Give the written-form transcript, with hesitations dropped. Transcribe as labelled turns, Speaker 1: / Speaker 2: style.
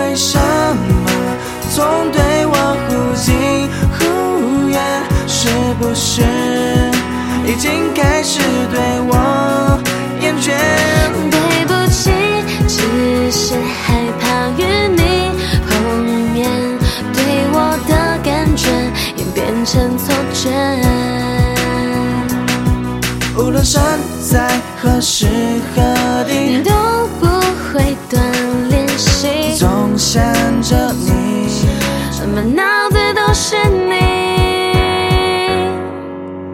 Speaker 1: 为什么总对我忽近忽远？是不是已经开始对我厌倦？
Speaker 2: 对不起，只是害怕与你碰面，对我的感觉演变成错觉。
Speaker 1: 无论身在何时何地，
Speaker 2: 都不